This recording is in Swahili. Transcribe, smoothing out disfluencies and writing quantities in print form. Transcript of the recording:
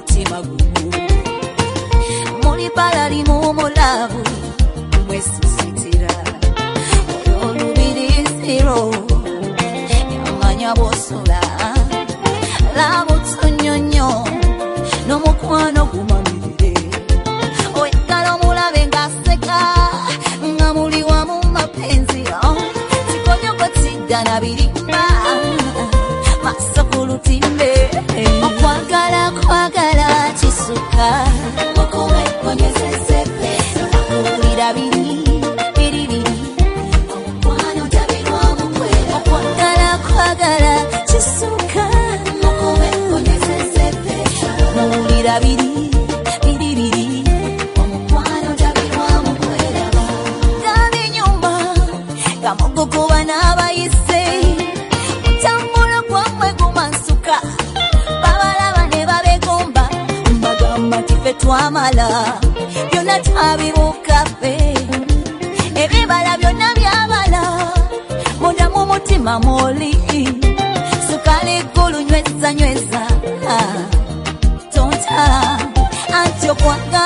mutima gumu muli balali mu mulavu mwesusitira olubiriziro yamanya bosula labu tunyonyo n'omukwano gumamirire oyagala omulabe ng'aseka nga muli wamu mapenzi sikonyokotidda na birimba maso ku lutimbe okwagala kisuka okubekonyezezebe akulira biri omukwano tabirwamu kwera okwagala kisuka okubekonyezezebe akulira biri omukwano tabirwamu kwera gandi nyumba gamugogoba n'abayise mutambula gwamwe gumansuka babalaba ne babegomba mbagamba tife twamala byonna twabibukafe ebibala byonna byabala munda mu mutima moli sukali gulu nyweza tonta anti okwagala